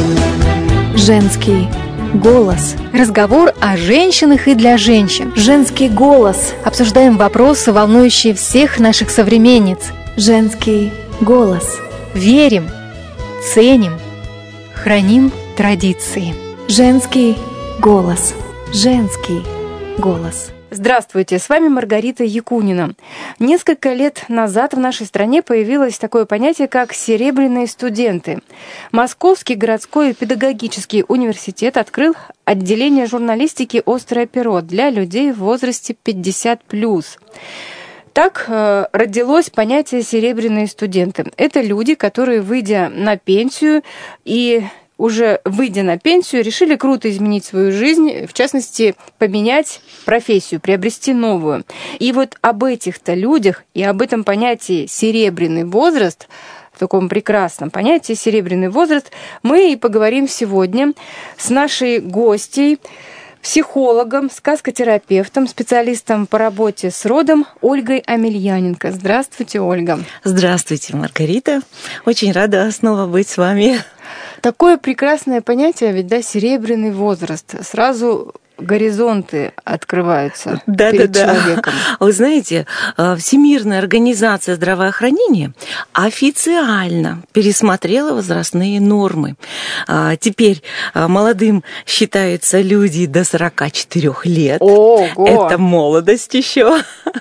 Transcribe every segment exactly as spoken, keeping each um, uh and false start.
Женский голос. Разговор о женщинах и для женщин. Женский голос. Обсуждаем вопросы, волнующие всех наших современниц. Женский голос. Верим, ценим, храним традиции. Женский голос. Женский голос. Здравствуйте, с вами Маргарита Якунина. Несколько лет назад в нашей стране появилось такое понятие, как «серебряные студенты». Московский городской педагогический университет открыл отделение журналистики «Острое перо» для людей в возрасте пятьдесят плюс. Так э, родилось понятие «серебряные студенты». Это люди, которые, выйдя на пенсию и уже выйдя на пенсию, решили круто изменить свою жизнь, в частности, поменять профессию, приобрести новую. И вот об этих-то людях и об этом понятии «серебряный возраст», в таком прекрасном понятии «серебряный возраст», мы и поговорим сегодня с нашей гостьей, психологом, сказкотерапевтом, специалистом по работе с родом Ольгой Амельяненко. Здравствуйте, Ольга. Здравствуйте, Маргарита. Очень рада снова быть с вами. Такое прекрасное понятие, ведь, да, серебряный возраст. Сразу горизонты открываются да, перед да, человеком. Да. Вы знаете, Всемирная организация здравоохранения официально пересмотрела возрастные нормы. Теперь молодым считаются люди до сорока четырёх лет. Ого! Это молодость еще.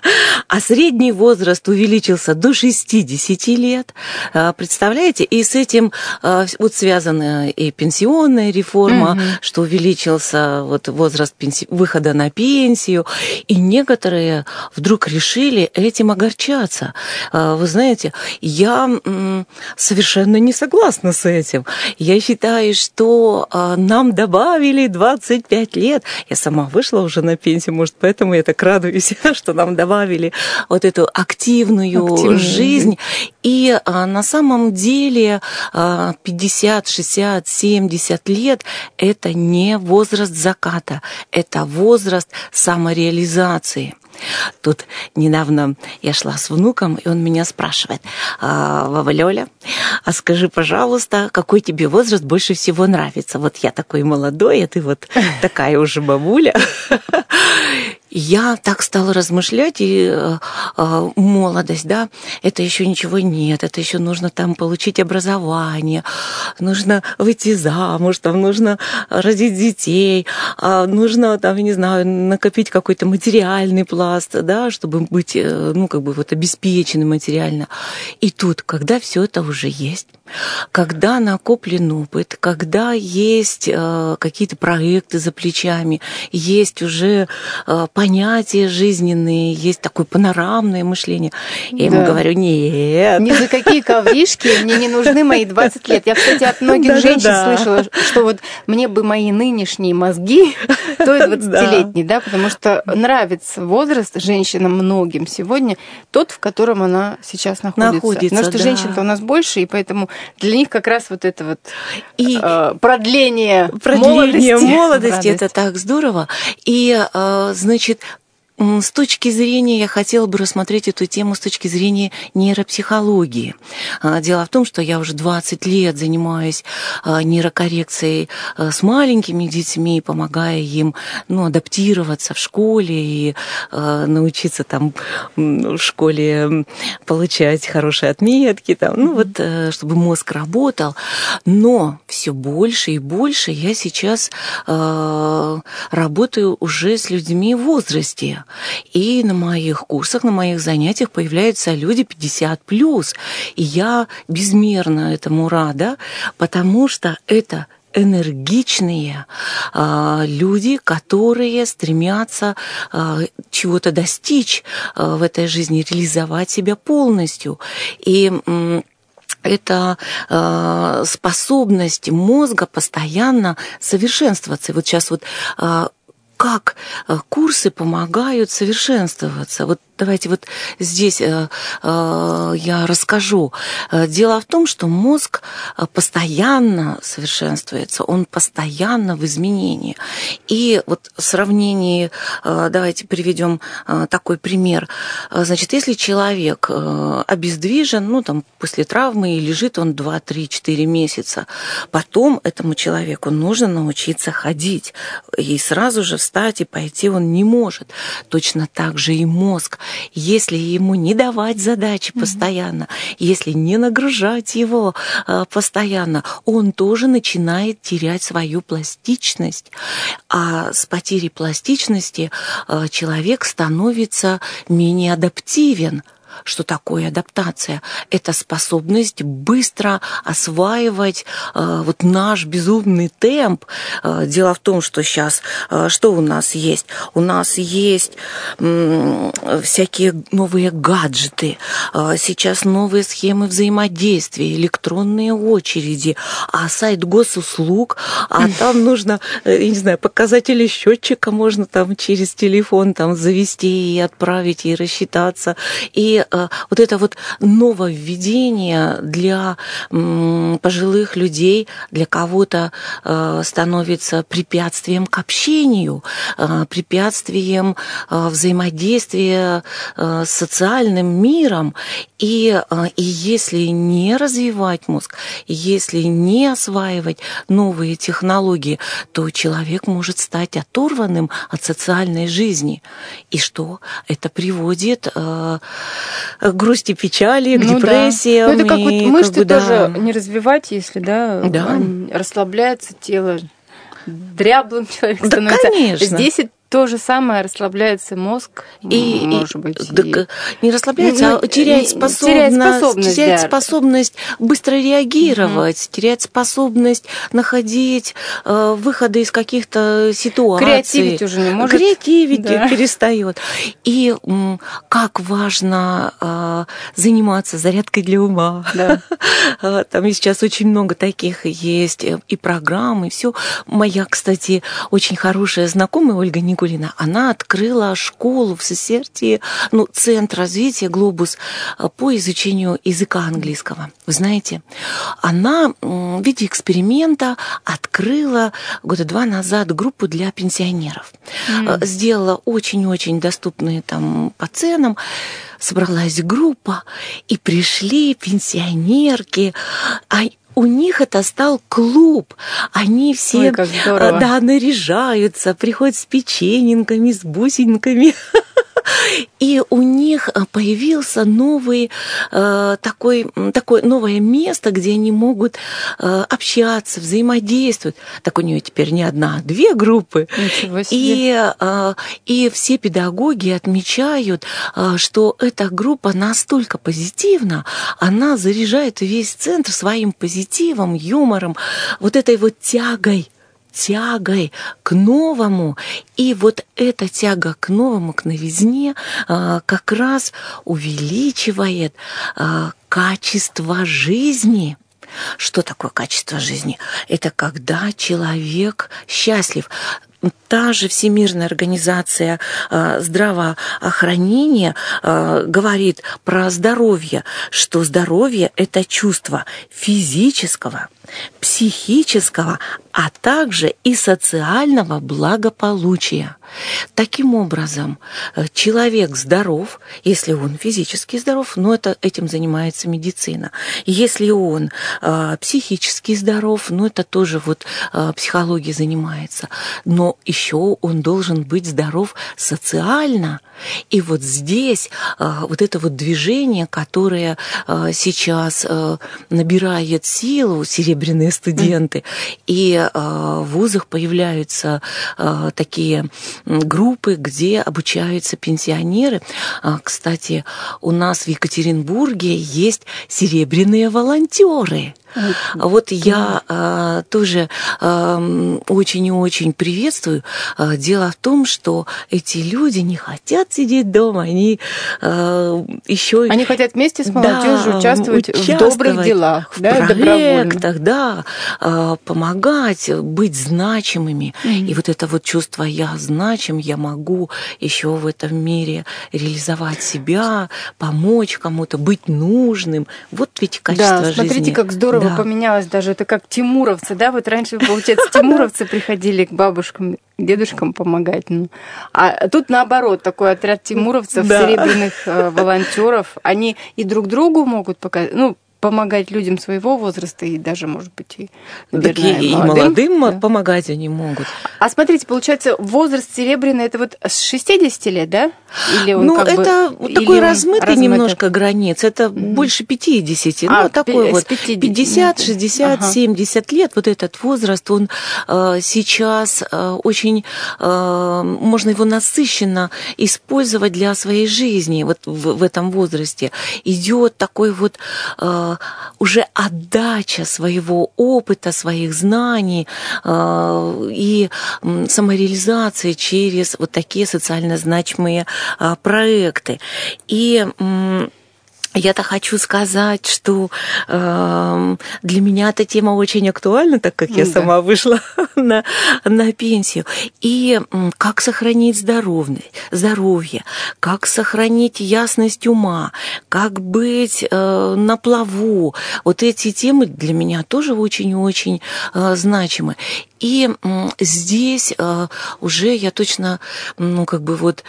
А средний возраст увеличился до шестидесяти лет. Представляете? И с этим вот связана и пенсионная реформа, угу. что увеличился вот возраст Пенси... выхода на пенсию, и некоторые вдруг решили этим огорчаться. Вы знаете, я совершенно не согласна с этим. Я считаю, что нам добавили двадцать пять лет. Я сама вышла уже на пенсию, может, поэтому я так радуюсь, что нам добавили вот эту активную, активную жизнь. И на самом деле пятьдесят, шестьдесят, семьдесят лет – это не возраст заката. Это возраст самореализации. Тут недавно я шла с внуком, и он меня спрашивает: «Вова Лёля, а скажи, пожалуйста, какой тебе возраст больше всего нравится? Вот я такой молодой, а ты вот такая уже бабуля». Я так стала размышлять, и э, молодость, да, это еще ничего нет, это еще нужно там получить образование, нужно выйти замуж, там нужно родить детей, э, нужно там, я не знаю, накопить какой-то материальный пласт, да, чтобы быть, э, ну, как бы вот обеспеченным материально. И тут, когда все это уже есть, когда накоплен опыт, когда есть э, какие-то проекты за плечами, есть уже э, понятия жизненные, есть такое панорамное мышление. Я да. ему говорю: нет. Ни за какие ковришки мне не нужны мои двадцать лет. Я, кстати, от многих да, женщин да, да. слышала, что вот мне бы мои нынешние мозги, то и двадцатилетние, да, потому что нравится возраст женщинам многим сегодня, тот, в котором она сейчас находится. находится Потому что да. женщин-то у нас больше, и поэтому для них как раз вот это вот и э, продление, продление молодости, молодости это так здорово. И, э, значит, с точки зрения, я хотела бы рассмотреть эту тему с точки зрения нейропсихологии. Дело в том, что я уже двадцать лет занимаюсь нейрокоррекцией с маленькими детьми, помогая им, ну, адаптироваться в школе и научиться там в школе получать хорошие отметки, там, ну вот, чтобы мозг работал. Но все больше и больше я сейчас работаю уже с людьми в возрасте. И на моих курсах, на моих занятиях появляются люди пятьдесят плюс. И я безмерно этому рада, потому что это энергичные э, люди, которые стремятся э, чего-то достичь э, в этой жизни, реализовать себя полностью. И э, это э, способность мозга постоянно совершенствоваться. И вот сейчас вот э, как курсы помогают совершенствоваться. Вот давайте вот здесь э, э, я расскажу. Дело в том, что мозг постоянно совершенствуется, он постоянно в изменении. И вот в сравнении, э, давайте приведем э, такой пример. Значит, если человек э, обездвижен, ну, там, после травмы, и лежит он два, три, четыре месяца, потом этому человеку нужно научиться ходить, и сразу же встать и пойти он не может. Точно так же и мозг. Если ему не давать задачи mm-hmm. постоянно, если не нагружать его э, постоянно, он тоже начинает терять свою пластичность. А с потерей пластичности э, человек становится менее адаптивен. Что такое адаптация? Это способность быстро осваивать э, вот наш безумный темп. Э, дело в том, что сейчас э, что у нас есть? У нас есть э, всякие новые гаджеты, э, сейчас новые схемы взаимодействия, электронные очереди, а сайт госуслуг, а там нужно, я не знаю, показатели счетчика можно там через телефон там завести и отправить, и рассчитаться. И вот это вот нововведение для пожилых людей, для кого-то становится препятствием к общению, препятствием взаимодействия с социальным миром. И, и если не развивать мозг, если не осваивать новые технологии, то человек может стать оторванным от социальной жизни. И что? Это приводит к грусти, печали, к ну, депрессиям. Да. Ну, это как вот мышцы как бы, тоже да. не развивать, если да, да. расслабляется тело, дряблым человек да, становится. Конечно. Здесь то же самое, расслабляется мозг, и, может быть. Так, и... Не расслабляется, ну, а теряет способность, теряет способность, теряет да. способность быстро реагировать, угу. теряет способность находить э, выходы из каких-то ситуаций. Креативить уже не может. Креативить да. перестает. И м, как важно э, заниматься зарядкой для ума. Да. Там сейчас очень много таких есть и программ, и все. Моя, кстати, очень хорошая знакомая Ольга Николаевна, она открыла школу в Сесертии, ну, Центр развития «Глобус» по изучению языка английского. Вы знаете, она в виде эксперимента открыла года два назад группу для пенсионеров. Mm. Сделала очень-очень доступные там по ценам. Собралась группа, и пришли пенсионерки, а у них это стал клуб. Они все Ой, да, наряжаются, приходят с печеньками, с бусинками. И у них появился новый, такой, такое новое место, где они могут общаться, взаимодействовать. Так у нее теперь не одна, а две группы. И, и все педагоги отмечают, что эта группа настолько позитивна, она заряжает весь центр своим позитивом, юмором, вот этой вот тягой. тягой к новому. И вот эта тяга к новому, к новизне а, как раз увеличивает а, качество жизни. Что такое качество жизни? Это когда человек счастлив. Та же Всемирная организация э, здравоохранения э, говорит про здоровье, что здоровье – это чувство физического, психического, а также и социального благополучия. Таким образом, человек здоров, если он физически здоров, но это, этим занимается медицина. Если он э, психически здоров, ну это тоже вот э, психология занимается. Но еще он должен быть здоров социально. И вот здесь э, вот это вот движение, которое э, сейчас э, набирает силу, серебряные студенты, и э, в вузах появляются э, такие группы, где обучаются пенсионеры. А, кстати, у нас в Екатеринбурге есть серебряные волонтеры. Вот я а, тоже а, очень и очень приветствую. А, дело в том, что эти люди не хотят сидеть дома, они а, еще... Они хотят вместе с молодежью да, участвовать, участвовать в добрых делах, в да, проектах, да, а, помогать, быть значимыми. Mm-hmm. И вот это вот чувство «я значим», «я могу еще в этом мире реализовать себя», помочь кому-то, быть нужным. Вот ведь качество да, жизни. Смотрите, как здорово да. поменялось даже. Это как тимуровцы, да? Вот раньше, получается, тимуровцы приходили к бабушкам, дедушкам помогать. Ну. А тут наоборот, такой отряд тимуровцев, да. серебряных э, волонтеров. Они и друг другу могут показать, ну, помогать людям своего возраста и даже, может быть, и, наверное, так и молодым, молодым да. помогать они могут. А смотрите, получается, возраст серебряный, это вот с шестидесяти лет, да? Или он ну, как это бы, такой размытый размыто? немножко границ, это mm-hmm. больше пятидесяти, а, ну, такой вот пятьдесят, шестьдесят, ага. семьдесят лет, вот этот возраст, он э, сейчас э, очень, э, можно его насыщенно использовать для своей жизни, вот в, в этом возрасте. Идет такой вот э, уже отдача своего опыта, своих знаний э, и самореализации через вот такие социально значимые э, проекты. И я-то хочу сказать, что э, для меня эта тема очень актуальна, так как я да. сама вышла на, на пенсию. И как сохранить здоровье, здоровье, как сохранить ясность ума, как быть э, на плаву. Вот эти темы для меня тоже очень-очень э, значимы. И э, здесь э, уже я точно, ну, как бы вот...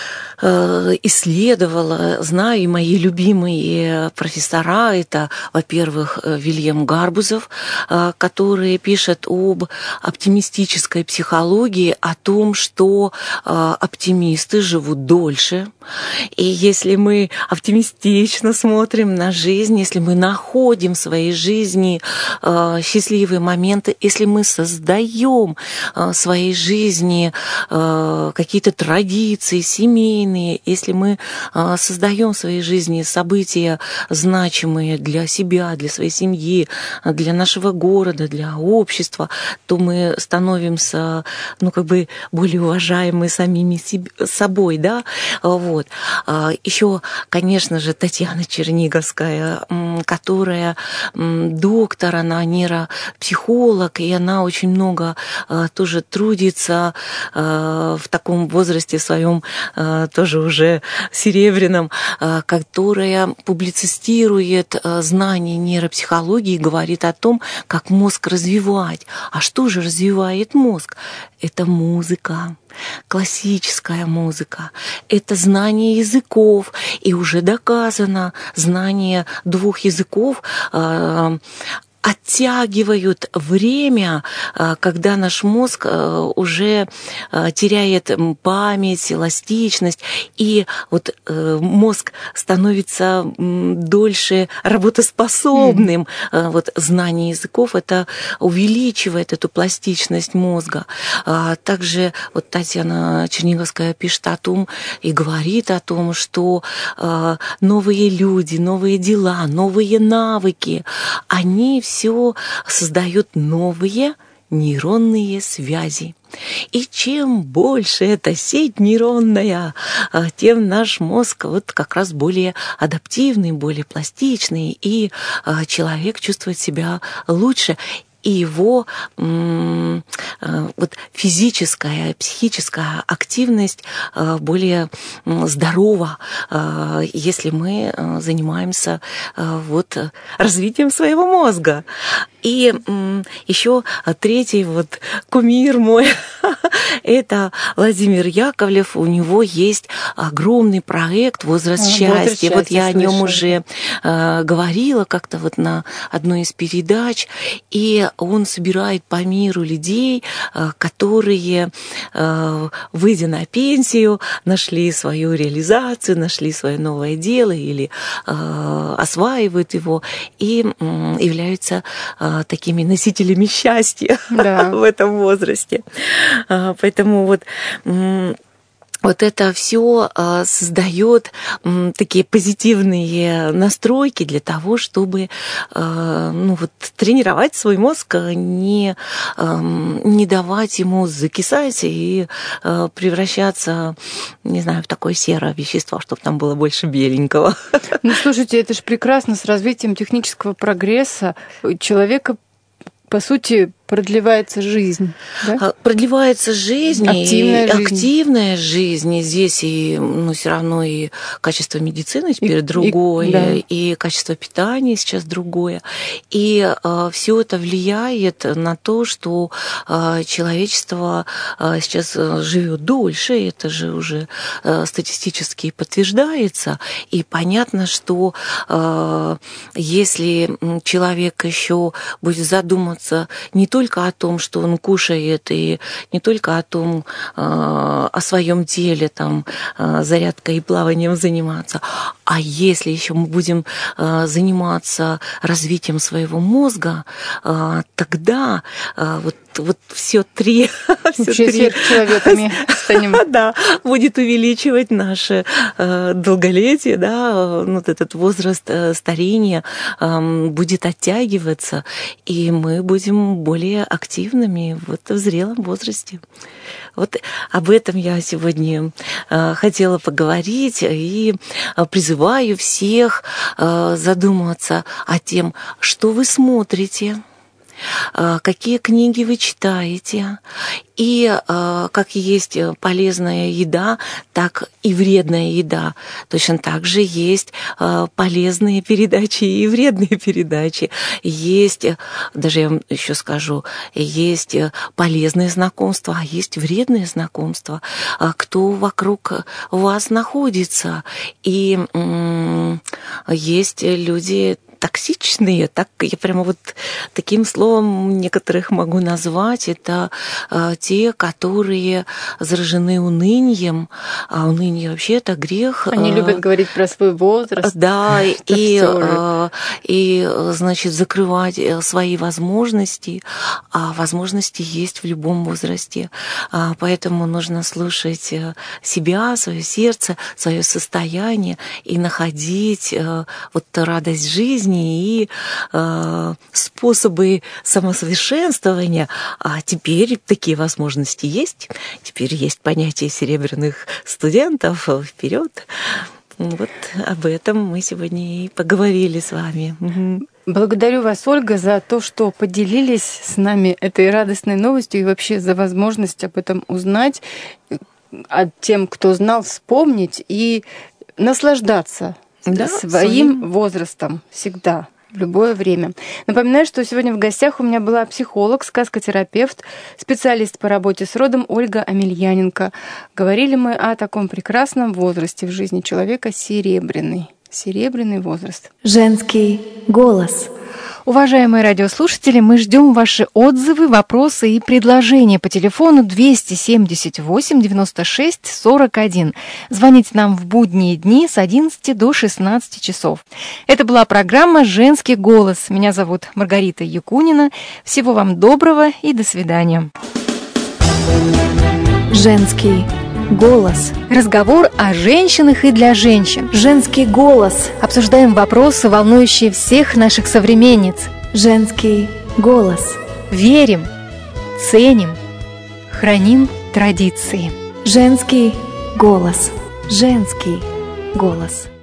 исследовала, знаю, и мои любимые профессора, это, во-первых, Вильям Гарбузов, который пишет об оптимистической психологии, о том, что оптимисты живут дольше. И если мы оптимистично смотрим на жизнь, если мы находим в своей жизни счастливые моменты, если мы создаем в своей жизни какие-то традиции, семейные, если мы создаем в своей жизни события значимые для себя, для своей семьи, для нашего города, для общества, то мы становимся, ну, как бы более уважаемыми самими собой, да, вот. Еще, конечно же, Татьяна Черниговская, которая доктор, она нейропсихолог, и она очень много тоже трудится в таком возрасте в своем тоже уже серебряном, которая публицистирует знания нейропсихологии и говорит о том, как мозг развивать. А что же развивает мозг? Это музыка, классическая музыка, это знание языков, и уже доказано, знание двух языков оттягивают время, когда наш мозг уже теряет память, эластичность, и вот мозг становится дольше работоспособным. Mm. Вот знание языков это увеличивает эту пластичность мозга. Также вот Татьяна Черниговская пишет о том и говорит о том, что новые люди, новые дела, новые навыки, они все создают новые нейронные связи. И чем больше эта сеть нейронная, тем наш мозг вот как раз более адаптивный, более пластичный, и человек чувствует себя лучше. И его вот, физическая, психическая активность более здорова, если мы занимаемся вот, развитием своего мозга. И еще третий вот кумир мой – это Владимир Яковлев. У него есть огромный проект «Возраст а, счастья». Вот я слышала. О нем уже говорила как-то вот на одной из передач. И он собирает по миру людей, которые, выйдя на пенсию, нашли свою реализацию, нашли свое новое дело или осваивают его и являются такими носителями счастья да. в этом возрасте. Поэтому вот вот это все создает такие позитивные настройки для того, чтобы ну, вот, тренировать свой мозг, не, не давать ему закисать и превращаться, не знаю, в такое серое вещество, чтобы там было больше беленького. Ну, слушайте, это же прекрасно. С развитием технического прогресса человека, по сути, продлевается жизнь, да? Продлевается жизнь, активная и жизнь. активная жизнь. И здесь и, ну, все равно и качество медицины теперь и, другое, и, да. и качество питания сейчас другое. И э, все это влияет на то, что э, человечество э, сейчас живет дольше. Это же уже э, статистически подтверждается. И понятно, что э, если человек еще будет задуматься не только только о том, что он кушает, и не только о том, о своем теле, там, зарядкой и плаванием заниматься, а если еще мы будем заниматься развитием своего мозга, тогда вот вот все три, все три сверхчеловеками станем. Да, будет увеличивать наше э, долголетие, да, вот этот возраст э, старения э, будет оттягиваться, и мы будем более активными вот в зрелом возрасте. Вот об этом я сегодня э, хотела поговорить и призываю всех э, задуматься о том, что вы смотрите, какие книги вы читаете, и как есть полезная еда, так и вредная еда. Точно так же есть полезные передачи и вредные передачи. Есть, даже я вам еще скажу, есть полезные знакомства, а есть вредные знакомства. Кто вокруг вас находится. И есть люди токсичные, так я прямо вот таким словом некоторых могу назвать, это э, те, которые заражены унынием, а уныние вообще это грех. Они э, любят говорить про свой возраст. Да, и, э, и, значит, закрывать свои возможности, а возможности есть в любом возрасте. А, поэтому нужно слушать себя, свое сердце, свое состояние и находить э, вот радость жизни и э, способы самосовершенствования. А теперь такие возможности есть. Теперь есть понятие серебряных студентов. Вперед! Вот об этом мы сегодня и поговорили с вами. Благодарю вас, Ольга, за то, что поделились с нами этой радостной новостью и вообще за возможность об этом узнать, а тем, кто знал, вспомнить и наслаждаться. Да, своим, своим возрастом всегда, в любое время. Напоминаю, что сегодня в гостях у меня была психолог, сказкотерапевт, специалист по работе с родом Ольга Амельяненко. Говорили мы о таком прекрасном возрасте в жизни человека — серебряный. Серебряный возраст. Женский голос. Уважаемые радиослушатели, мы ждем ваши отзывы, вопросы и предложения по телефону двести семьдесят восемь девяносто шесть сорок один. Звоните нам в будние дни с одиннадцати до шестнадцати часов. Это была программа «Женский голос». Меня зовут Маргарита Якунина. Всего вам доброго и до свидания. Женский голос. Разговор о женщинах и для женщин. Женский голос. Обсуждаем вопросы, волнующие всех наших современниц. Женский голос. Верим, ценим, храним традиции. Женский голос. Женский голос.